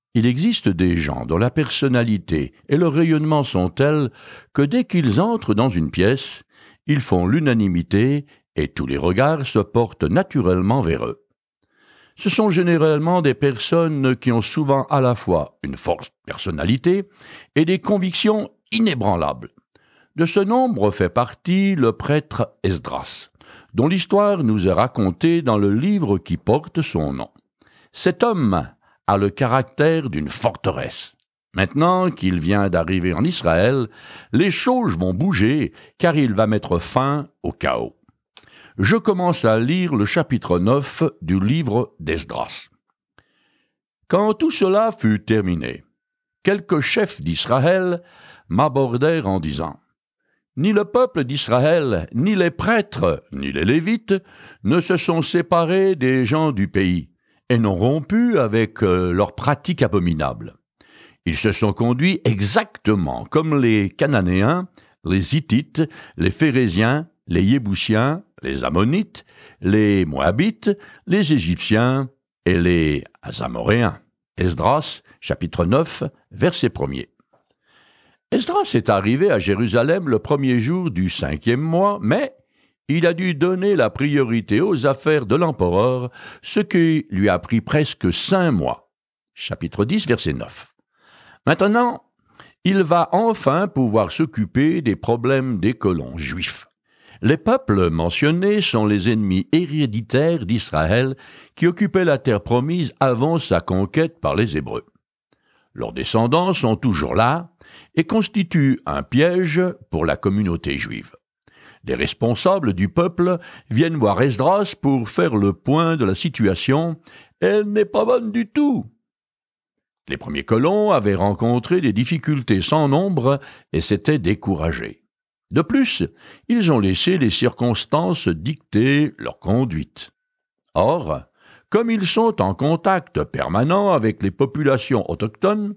Il existe des gens dont la personnalité et le rayonnement sont tels que dès qu'ils entrent dans une pièce, ils font l'unanimité et tous les regards se portent naturellement vers eux. Ce sont généralement des personnes qui ont souvent à la fois une forte personnalité et des convictions inébranlables. De ce nombre fait partie le prêtre Esdras, dont l'histoire nous est racontée dans le livre qui porte son nom. Cet homme a le caractère d'une forteresse. Maintenant qu'il vient d'arriver en Israël, les choses vont bouger car il va mettre fin au chaos. Je commence à lire le chapitre 9 du livre d'Esdras. Quand tout cela fut terminé, quelques chefs d'Israël m'abordèrent en disant « Ni le peuple d'Israël, ni les prêtres, ni les Lévites ne se sont séparés des gens du pays et n'ont rompu avec leurs pratiques abominables. Ils se sont conduits exactement comme les Cananéens, les Hittites, les Phéréziens, les Yébousiens, les Ammonites, les Moabites, les Égyptiens et les Amoréens. » Esdras, chapitre 9, verset 1er. Esdras est arrivé à Jérusalem le premier jour du 5e mois, mais il a dû donner la priorité aux affaires de l'empereur, ce qui lui a pris presque 5 mois. Chapitre 10, verset 9. Maintenant, il va enfin pouvoir s'occuper des problèmes des colons juifs. Les peuples mentionnés sont les ennemis héréditaires d'Israël qui occupaient la terre promise avant sa conquête par les Hébreux. Leurs descendants sont toujours là et constituent un piège pour la communauté juive. Les responsables du peuple viennent voir Esdras pour faire le point de la situation. Elle n'est pas bonne du tout. Les premiers colons avaient rencontré des difficultés sans nombre et s'étaient découragés. De plus, ils ont laissé les circonstances dicter leur conduite. Or, comme ils sont en contact permanent avec les populations autochtones,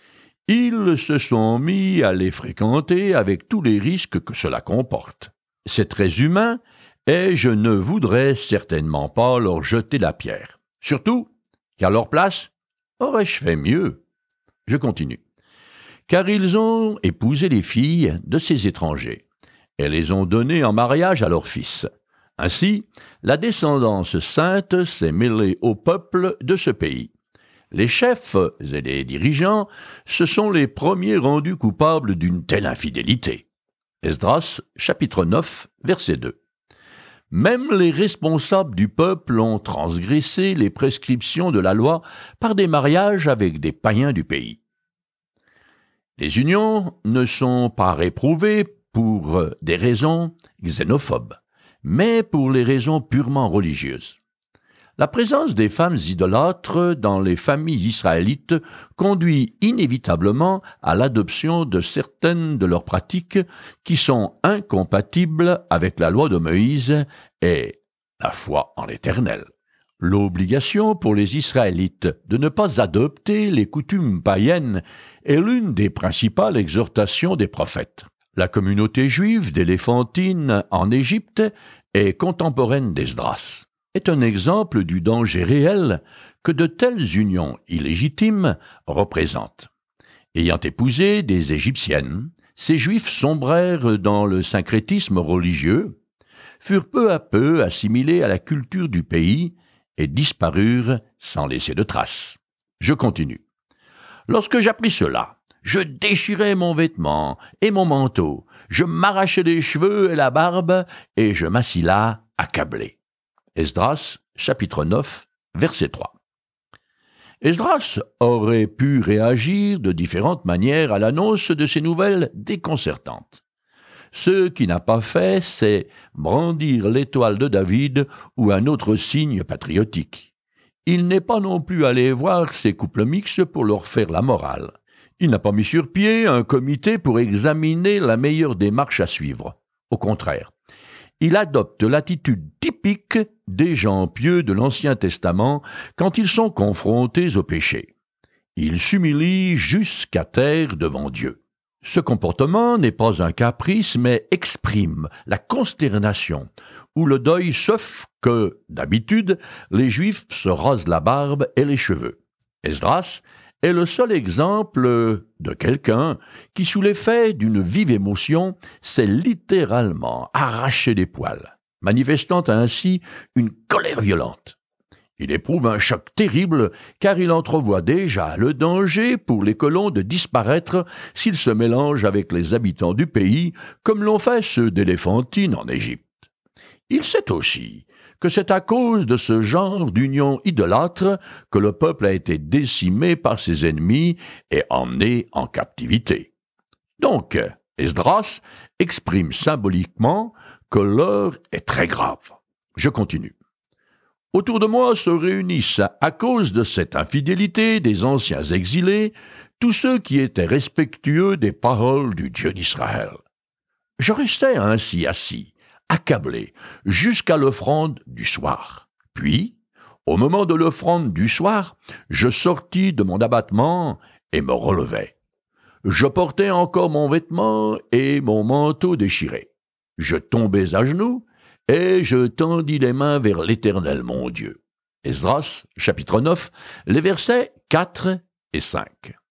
ils se sont mis à les fréquenter avec tous les risques que cela comporte. C'est très humain et je ne voudrais certainement pas leur jeter la pierre. Surtout qu'à leur place, aurais-je fait mieux? Je continue. Car ils ont épousé les filles de ces étrangers et les ont données en mariage à leurs fils. Ainsi, la descendance sainte s'est mêlée au peuple de ce pays. Les chefs et les dirigeants se sont les premiers rendus coupables d'une telle infidélité. Esdras, chapitre 9, verset 2. Même les responsables du peuple ont transgressé les prescriptions de la loi par des mariages avec des païens du pays. Les unions ne sont pas réprouvées pour des raisons xénophobes, mais pour les raisons purement religieuses. La présence des femmes idolâtres dans les familles israélites conduit inévitablement à l'adoption de certaines de leurs pratiques qui sont incompatibles avec la loi de Moïse et la foi en l'Éternel. L'obligation pour les Israélites de ne pas adopter les coutumes païennes est l'une des principales exhortations des prophètes. La communauté juive d'Éléphantine en Égypte est contemporaine d'Esdras. Est un exemple du danger réel que de telles unions illégitimes représentent. Ayant épousé des Égyptiennes, ces Juifs sombrèrent dans le syncrétisme religieux, furent peu à peu assimilés à la culture du pays et disparurent sans laisser de traces. Je continue. Lorsque j'appris cela, je déchirai mon vêtement et mon manteau, je m'arrachai les cheveux et la barbe, et je m'assis là, accablé. Esdras, chapitre 9, verset 3. Esdras aurait pu réagir de différentes manières à l'annonce de ces nouvelles déconcertantes. Ce qu'il n'a pas fait, c'est brandir l'étoile de David ou un autre signe patriotique. Il n'est pas non plus allé voir ces couples mixtes pour leur faire la morale. Il n'a pas mis sur pied un comité pour examiner la meilleure démarche à suivre. Au contraire, il adopte l'attitude typique des gens pieux de l'Ancien Testament quand ils sont confrontés au péché. Il s'humilie jusqu'à terre devant Dieu. Ce comportement n'est pas un caprice, mais exprime la consternation ou le deuil, sauf que, d'habitude, les Juifs se rasent la barbe et les cheveux. Esdras est le seul exemple de quelqu'un qui, sous l'effet d'une vive émotion, s'est littéralement arraché les poils, manifestant ainsi une colère violente. Il éprouve un choc terrible car il entrevoit déjà le danger pour les colons de disparaître s'ils se mélangent avec les habitants du pays comme l'ont fait ceux d'Éléphantine en Égypte. Il sait aussi que c'est à cause de ce genre d'union idolâtre que le peuple a été décimé par ses ennemis et emmené en captivité. Donc, Esdras exprime symboliquement que l'heure est très grave. Je continue. Autour de moi se réunissent, à cause de cette infidélité des anciens exilés, tous ceux qui étaient respectueux des paroles du Dieu d'Israël. Je restais ainsi assis, accablé, jusqu'à l'offrande du soir. Puis, au moment de l'offrande du soir, je sortis de mon abattement et me relevai. Je portais encore mon vêtement et mon manteau déchiré. Je tombais à genoux, et je tendis les mains vers l'Éternel mon Dieu. Esdras, chapitre 9, les versets 4 et 5.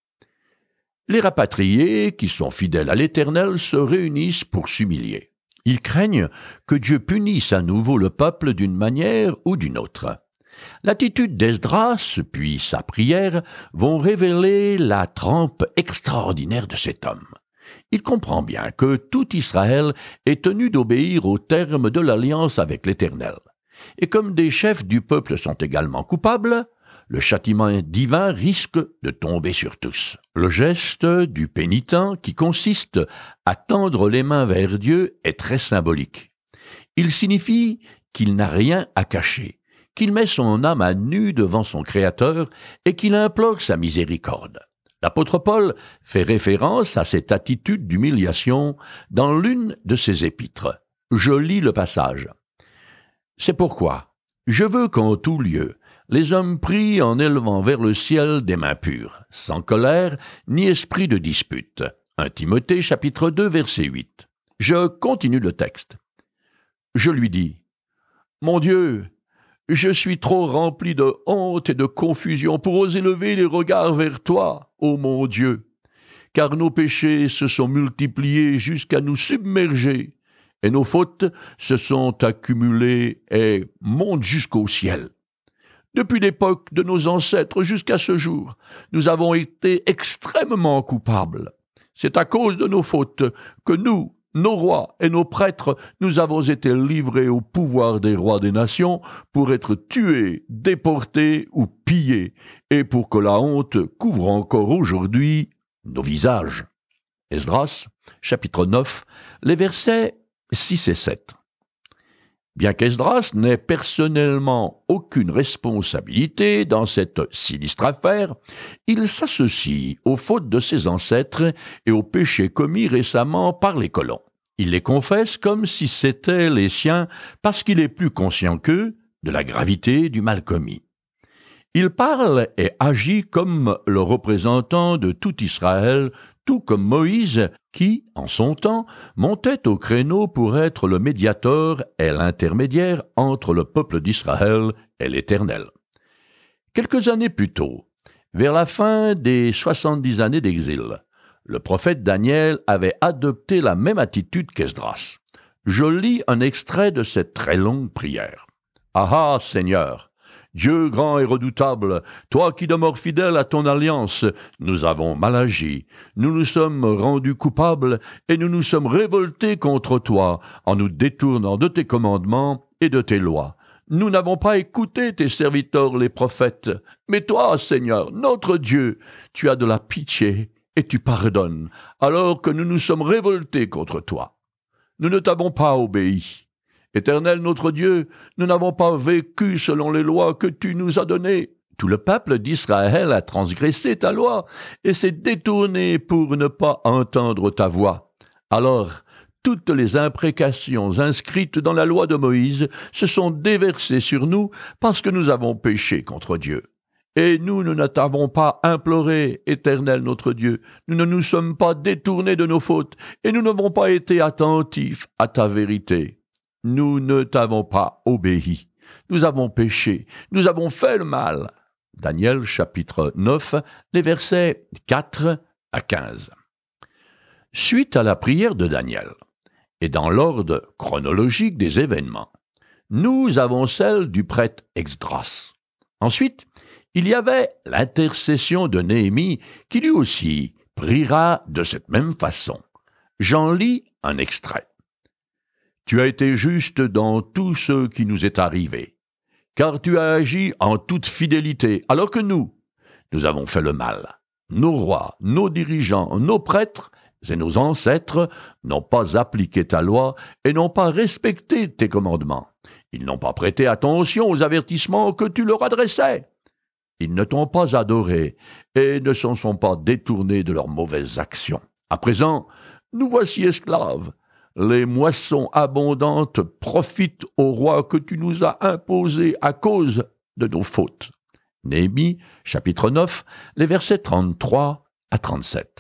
Les rapatriés, qui sont fidèles à l'Éternel, se réunissent pour s'humilier. Ils craignent que Dieu punisse à nouveau le peuple d'une manière ou d'une autre. L'attitude d'Esdras, puis sa prière, vont révéler la trempe extraordinaire de cet homme. Il comprend bien que tout Israël est tenu d'obéir aux termes de l'alliance avec l'Éternel. Et comme des chefs du peuple sont également coupables, le châtiment divin risque de tomber sur tous. Le geste du pénitent, qui consiste à tendre les mains vers Dieu, est très symbolique. Il signifie qu'il n'a rien à cacher, qu'il met son âme à nu devant son Créateur et qu'il implore sa miséricorde. L'apôtre Paul fait référence à cette attitude d'humiliation dans l'une de ses épîtres. Je lis le passage. « C'est pourquoi je veux qu'en tout lieu, les hommes prient en élevant vers le ciel des mains pures, sans colère ni esprit de dispute. » 1 Timothée, chapitre 2, verset 8. Je continue le texte. Je lui dis, « Mon Dieu, je suis trop rempli de honte et de confusion pour oser lever les regards vers toi, ô mon Dieu, car nos péchés se sont multipliés jusqu'à nous submerger, et nos fautes se sont accumulées et montent jusqu'au ciel. Depuis l'époque de nos ancêtres jusqu'à ce jour, nous avons été extrêmement coupables. C'est à cause de nos fautes que nous, nos rois et nos prêtres, nous avons été livrés au pouvoir des rois des nations pour être tués, déportés ou pillés, et pour que la honte couvre encore aujourd'hui nos visages. » Esdras, chapitre 9, les versets 6 et 7. Bien qu'Esdras n'ait personnellement aucune responsabilité dans cette sinistre affaire, il s'associe aux fautes de ses ancêtres et aux péchés commis récemment par les colons. Il les confesse comme si c'étaient les siens parce qu'il est plus conscient qu'eux de la gravité du mal commis. Il parle et agit comme le représentant de tout Israël, tout comme Moïse, qui, en son temps, montait au créneau pour être le médiateur et l'intermédiaire entre le peuple d'Israël et l'Éternel. Quelques années plus tôt, vers la fin des 70 années d'exil, le prophète Daniel avait adopté la même attitude qu'Esdras. Je lis un extrait de cette très longue prière. « Ah, Seigneur, Dieu grand et redoutable, toi qui demeures fidèle à ton alliance, nous avons mal agi, nous nous sommes rendus coupables et nous nous sommes révoltés contre toi en nous détournant de tes commandements et de tes lois. Nous n'avons pas écouté tes serviteurs les prophètes, mais toi, Seigneur, notre Dieu, tu as de la pitié et tu pardonnes, alors que nous nous sommes révoltés contre toi. Nous ne t'avons pas obéi. Éternel notre Dieu, nous n'avons pas vécu selon les lois que tu nous as données. Tout le peuple d'Israël a transgressé ta loi et s'est détourné pour ne pas entendre ta voix. Alors, toutes les imprécations inscrites dans la loi de Moïse se sont déversées sur nous parce que nous avons péché contre Dieu. Et nous ne t'avons pas imploré, Éternel notre Dieu. Nous ne nous sommes pas détournés de nos fautes et nous n'avons pas été attentifs à ta vérité. Nous ne t'avons pas obéi. Nous avons péché. Nous avons fait le mal. Daniel chapitre 9, les versets 4 à 15. Suite à la prière de Daniel, et dans l'ordre chronologique des événements, nous avons celle du prêtre Esdras. Ensuite, il y avait l'intercession de Néhémie qui lui aussi priera de cette même façon. J'en lis un extrait. « Tu as été juste dans tout ce qui nous est arrivé, car tu as agi en toute fidélité, alors que nous avons fait le mal. Nos rois, nos dirigeants, nos prêtres et nos ancêtres n'ont pas appliqué ta loi et n'ont pas respecté tes commandements. Ils n'ont pas prêté attention aux avertissements que tu leur adressais. Ils ne t'ont pas adoré et ne s'en sont pas détournés de leurs mauvaises actions. À présent, nous voici esclaves. Les moissons abondantes profitent au roi que tu nous as imposé à cause de nos fautes. » Néhémie, chapitre 9, les versets 33 à 37.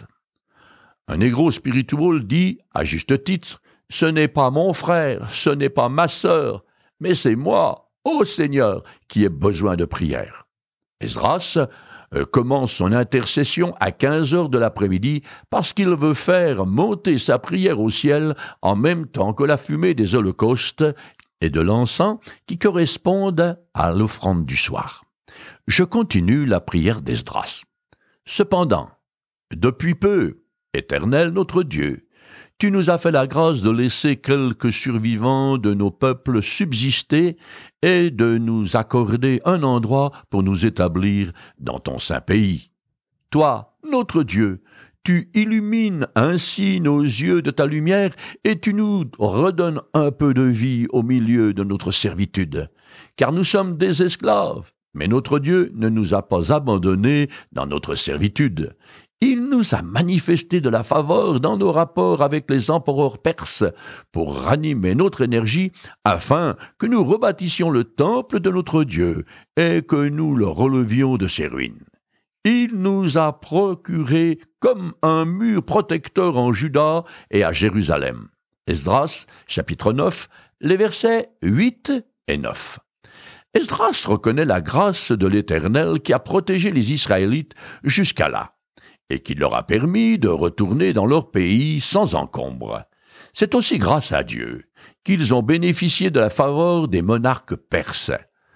Un négro spirituel dit, à juste titre, « Ce n'est pas mon frère, ce n'est pas ma sœur, mais c'est moi, ô Seigneur, qui ai besoin de prière. » Esdras commence son intercession à 15 heures de l'après-midi parce qu'il veut faire monter sa prière au ciel en même temps que la fumée des holocaustes et de l'encens qui correspondent à l'offrande du soir. Je continue la prière d'Esdras. Cependant, depuis peu, Éternel notre Dieu, tu nous as fait la grâce de laisser quelques survivants de nos peuples subsister et de nous accorder un endroit pour nous établir dans ton saint pays. Toi, notre Dieu, tu illumines ainsi nos yeux de ta lumière et tu nous redonnes un peu de vie au milieu de notre servitude, car nous sommes des esclaves, mais notre Dieu ne nous a pas abandonnés dans notre servitude. Il nous a manifesté de la faveur dans nos rapports avec les empereurs perses pour ranimer notre énergie afin que nous rebâtissions le temple de notre Dieu et que nous le relevions de ses ruines. Il nous a procuré comme un mur protecteur en Juda et à Jérusalem. Esdras, chapitre 9, les versets 8 et 9. Esdras reconnaît la grâce de l'Éternel qui a protégé les Israélites jusqu'à là, et qui leur a permis de retourner dans leur pays sans encombre. C'est aussi grâce à Dieu qu'ils ont bénéficié de la faveur des monarques perses,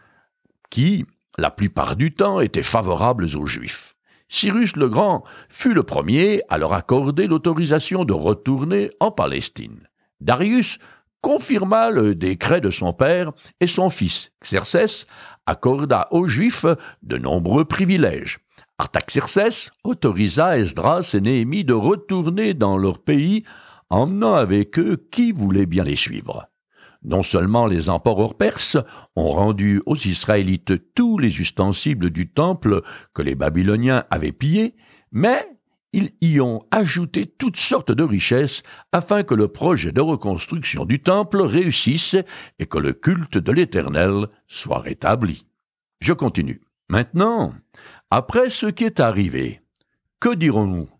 qui, la plupart du temps, étaient favorables aux Juifs. Cyrus le Grand fut le premier à leur accorder l'autorisation de retourner en Palestine. Darius confirma le décret de son père et son fils, Xerxès, accorda aux Juifs de nombreux privilèges. Artaxerxès autorisa Esdras et Néhémie de retourner dans leur pays, emmenant avec eux qui voulait bien les suivre. Non seulement les empereurs perses ont rendu aux Israélites tous les ustensiles du temple que les Babyloniens avaient pillés, mais ils y ont ajouté toutes sortes de richesses afin que le projet de reconstruction du temple réussisse et que le culte de l'Éternel soit rétabli. Je continue. Maintenant, après ce qui est arrivé, que dirons-nous?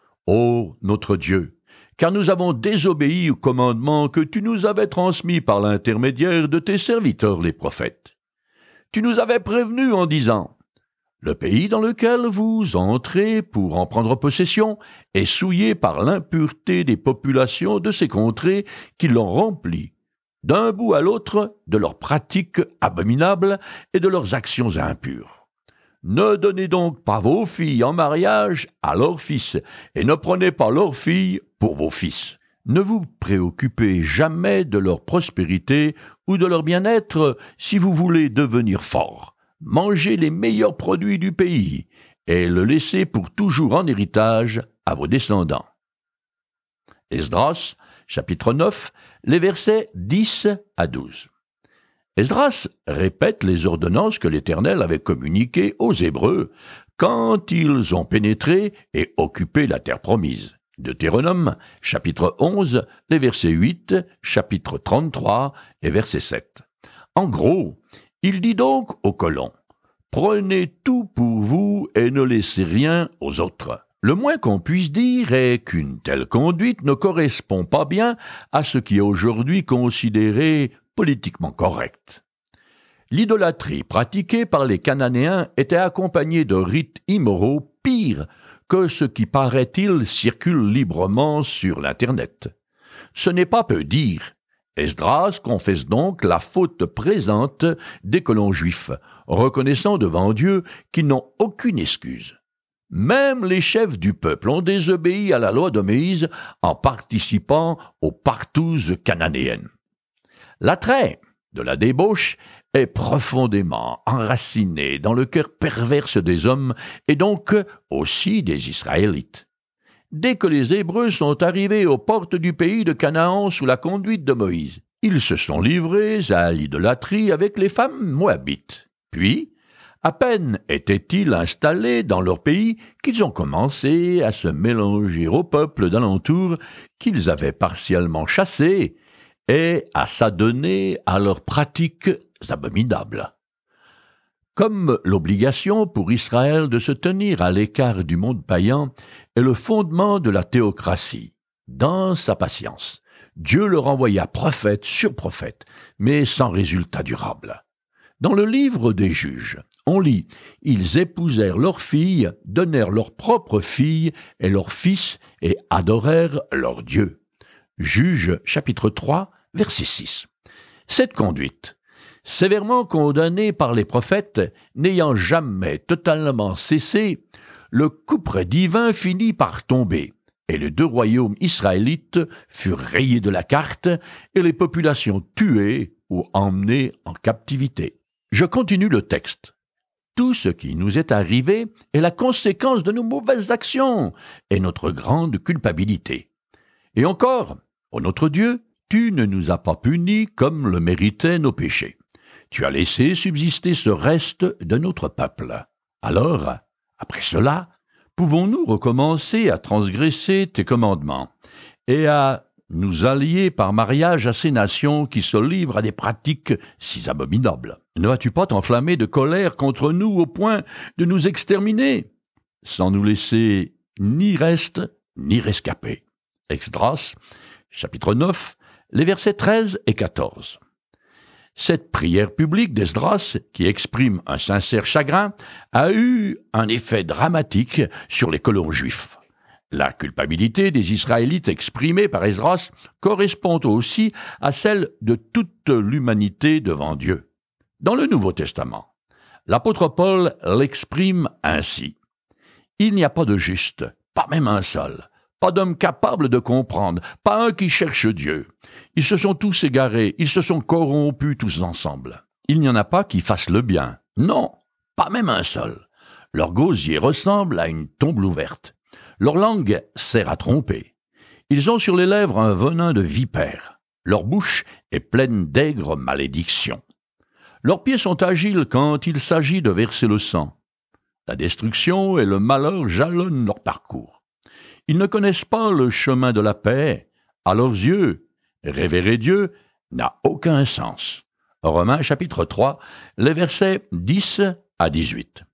Ô notre Dieu, car nous avons désobéi au commandement que tu nous avais transmis par l'intermédiaire de tes serviteurs les prophètes. Tu nous avais prévenus en disant, « Le pays dans lequel vous entrez pour en prendre possession est souillé par l'impureté des populations de ces contrées qui l'ont rempli, d'un bout à l'autre de leurs pratiques abominables et de leurs actions impures. Ne donnez donc pas vos filles en mariage à leurs fils, et ne prenez pas leurs filles pour vos fils. Ne vous préoccupez jamais de leur prospérité ou de leur bien-être si vous voulez devenir fort. Mangez les meilleurs produits du pays, et le laissez pour toujours en héritage à vos descendants. » Esdras, chapitre 9, les versets 10 à 12. Esdras répète les ordonnances que l'Éternel avait communiquées aux Hébreux quand ils ont pénétré et occupé la terre promise. Deutéronome, chapitre 11, les versets 8, chapitre 33 et verset 7. En gros, il dit donc aux colons, « Prenez tout pour vous et ne laissez rien aux autres. » Le moins qu'on puisse dire est qu'une telle conduite ne correspond pas bien à ce qui est aujourd'hui considéré politiquement correct. L'idolâtrie pratiquée par les Cananéens était accompagnée de rites immoraux pires que ce qui, paraît-il, circule librement sur l'Internet. Ce n'est pas peu dire. Esdras confesse donc la faute présente des colons juifs, reconnaissant devant Dieu qu'ils n'ont aucune excuse. Même les chefs du peuple ont désobéi à la loi de Moïse en participant aux partouzes cananéennes. L'attrait de la débauche est profondément enraciné dans le cœur perverse des hommes et donc aussi des Israélites. Dès que les Hébreux sont arrivés aux portes du pays de Canaan sous la conduite de Moïse, ils se sont livrés à l'idolâtrie avec les femmes moabites. Puis, à peine étaient-ils installés dans leur pays qu'ils ont commencé à se mélanger au peuple d'alentour qu'ils avaient partiellement chassé et à s'adonner à leurs pratiques abominables. Comme l'obligation pour Israël de se tenir à l'écart du monde païen est le fondement de la théocratie, dans sa patience, Dieu leur envoya prophète sur prophète, mais sans résultat durable. Dans le livre des Juges, on lit « Ils épousèrent leurs filles, donnèrent leurs propres filles et leurs fils, et adorèrent leur Dieu. » Juges, chapitre 3, verset 6. Cette conduite, sévèrement condamnée par les prophètes, n'ayant jamais totalement cessé, le couperet divin finit par tomber, et les deux royaumes israélites furent rayés de la carte, et les populations tuées ou emmenées en captivité. Je continue le texte. Tout ce qui nous est arrivé est la conséquence de nos mauvaises actions et notre grande culpabilité. Et encore, ô notre Dieu, tu ne nous as pas punis comme le méritaient nos péchés. Tu as laissé subsister ce reste de notre peuple. Alors, après cela, pouvons-nous recommencer à transgresser tes commandements et à nous allier par mariage à ces nations qui se livrent à des pratiques si abominables? Ne vas-tu pas t'enflammer de colère contre nous au point de nous exterminer, sans nous laisser ni reste ni rescapé? Esdras, chapitre 9, les versets 13 et 14. Cette prière publique d'Esdras, qui exprime un sincère chagrin, a eu un effet dramatique sur les colons juifs. La culpabilité des Israélites exprimée par Esdras correspond aussi à celle de toute l'humanité devant Dieu. Dans le Nouveau Testament, l'apôtre Paul l'exprime ainsi. « Il n'y a pas de juste, pas même un seul, pas d'homme capable de comprendre, pas un qui cherche Dieu. Ils se sont tous égarés, ils se sont corrompus tous ensemble. Il n'y en a pas qui fassent le bien. Non, pas même un seul. Leur gosier ressemble à une tombe ouverte. Leur langue sert à tromper. Ils ont sur les lèvres un venin de vipère. Leur bouche est pleine d'aigres malédictions. Leurs pieds sont agiles quand il s'agit de verser le sang. La destruction et le malheur jalonnent leur parcours. Ils ne connaissent pas le chemin de la paix. À leurs yeux, révérer Dieu n'a aucun sens. Romains chapitre 3, les versets 10 à 18.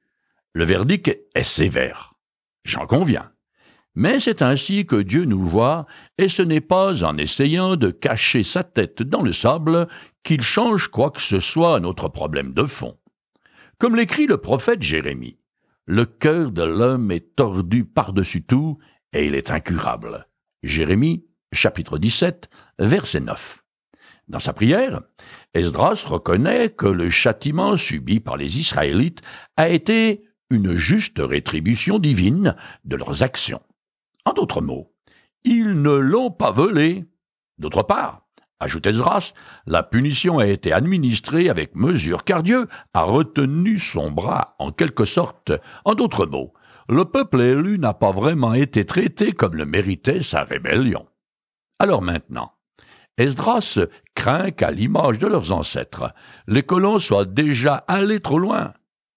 Le verdict est sévère, j'en conviens. Mais c'est ainsi que Dieu nous voit, et ce n'est pas en essayant de cacher sa tête dans le sable qu'il change quoi que ce soit à notre problème de fond. Comme l'écrit le prophète Jérémie, le cœur de l'homme est tordu par-dessus tout, et il est incurable. Jérémie, chapitre 17, verset 9. Dans sa prière, Esdras reconnaît que le châtiment subi par les Israélites a été une juste rétribution divine de leurs actions. En d'autres mots, ils ne l'ont pas volé. D'autre part, ajoute Esdras, la punition a été administrée avec mesure, car Dieu a retenu son bras en quelque sorte. En d'autres mots, le peuple élu n'a pas vraiment été traité comme le méritait sa rébellion. Alors maintenant, Esdras craint qu'à l'image de leurs ancêtres, les colons soient déjà allés trop loin,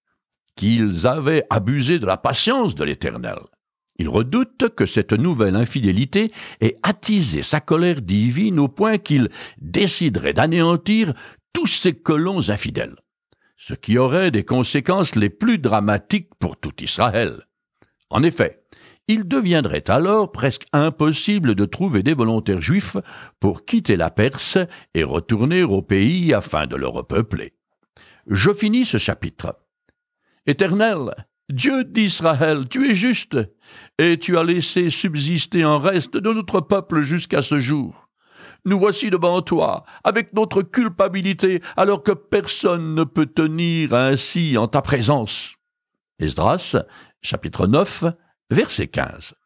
qu'ils avaient abusé de la patience de l'Éternel. Il redoute que cette nouvelle infidélité ait attisé sa colère divine au point qu'il déciderait d'anéantir tous ces colons infidèles, ce qui aurait des conséquences les plus dramatiques pour tout Israël. En effet, il deviendrait alors presque impossible de trouver des volontaires juifs pour quitter la Perse et retourner au pays afin de le repeupler. Je finis ce chapitre. Éternel, Dieu d'Israël, tu es juste, et tu as laissé subsister un reste de notre peuple jusqu'à ce jour. Nous voici devant toi, avec notre culpabilité, alors que personne ne peut tenir ainsi en ta présence. Esdras, chapitre 9, verset 15.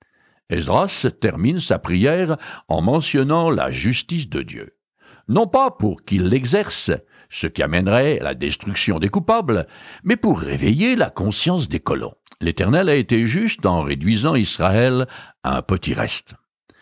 Esdras termine sa prière en mentionnant la justice de Dieu. Non pas pour qu'il l'exerce, ce qui amènerait à la destruction des coupables, mais pour réveiller la conscience des colons. L'Éternel a été juste en réduisant Israël à un petit reste.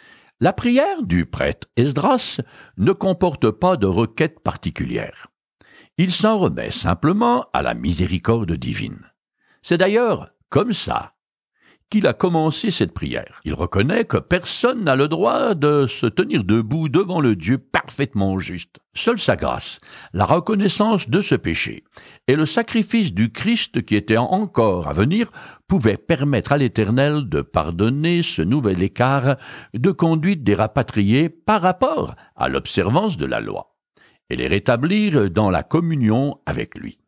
La prière du prêtre Esdras ne comporte pas de requête particulière. Il s'en remet simplement à la miséricorde divine. C'est d'ailleurs comme ça qu'il a commencé cette prière. Il reconnaît que personne n'a le droit de se tenir debout devant le Dieu parfaitement juste. Seule sa grâce, la reconnaissance de ce péché et le sacrifice du Christ qui était encore à venir pouvaient permettre à l'Éternel de pardonner ce nouvel écart de conduite des rapatriés par rapport à l'observance de la loi et les rétablir dans la communion avec lui.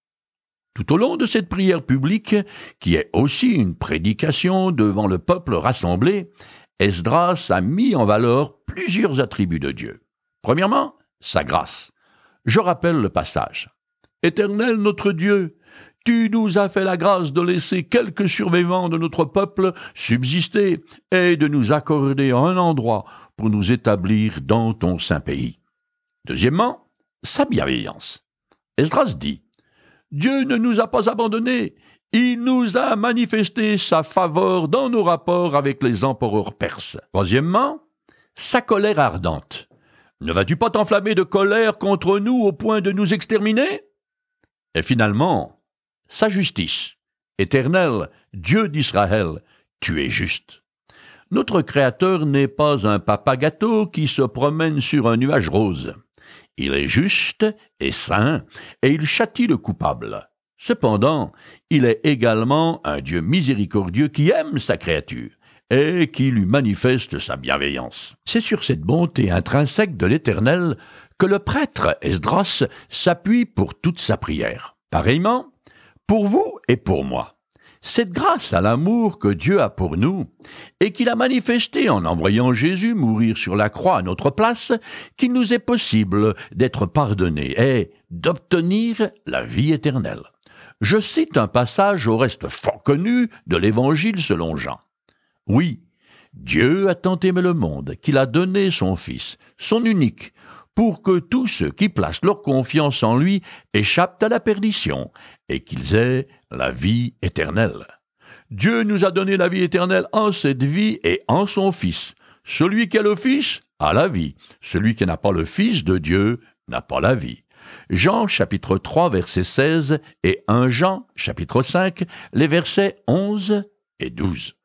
Tout au long de cette prière publique, qui est aussi une prédication devant le peuple rassemblé, Esdras a mis en valeur plusieurs attributs de Dieu. Premièrement, sa grâce. Je rappelle le passage. « Éternel notre Dieu, tu nous as fait la grâce de laisser quelques survivants de notre peuple subsister et de nous accorder un endroit pour nous établir dans ton saint pays. » Deuxièmement, sa bienveillance. Esdras dit: Dieu ne nous a pas abandonnés, il nous a manifesté sa faveur dans nos rapports avec les empereurs perses. Troisièmement, sa colère ardente. Ne vas-tu pas t'enflammer de colère contre nous au point de nous exterminer? Et finalement, sa justice. Éternel, Dieu d'Israël, tu es juste. Notre Créateur n'est pas un papa gâteau qui se promène sur un nuage rose. Il est juste et saint, et il châtie le coupable. Cependant, il est également un Dieu miséricordieux qui aime sa créature et qui lui manifeste sa bienveillance. C'est sur cette bonté intrinsèque de l'Éternel que le prêtre Esdras s'appuie pour toute sa prière. Pareillement, pour vous et pour moi. C'est grâce à l'amour que Dieu a pour nous et qu'il a manifesté en envoyant Jésus mourir sur la croix à notre place qu'il nous est possible d'être pardonnés et d'obtenir la vie éternelle. Je cite un passage au reste fort connu de l'Évangile selon Jean. Oui, Dieu a tant aimé le monde qu'il a donné son Fils, son unique, pour que tous ceux qui placent leur confiance en lui échappent à la perdition et qu'ils aient la vie éternelle. Dieu nous a donné la vie éternelle en cette vie et en son Fils. Celui qui a le Fils a la vie. Celui qui n'a pas le Fils de Dieu n'a pas la vie. Jean chapitre 3 verset 16 et 1 Jean chapitre 5 les versets 11 et 12.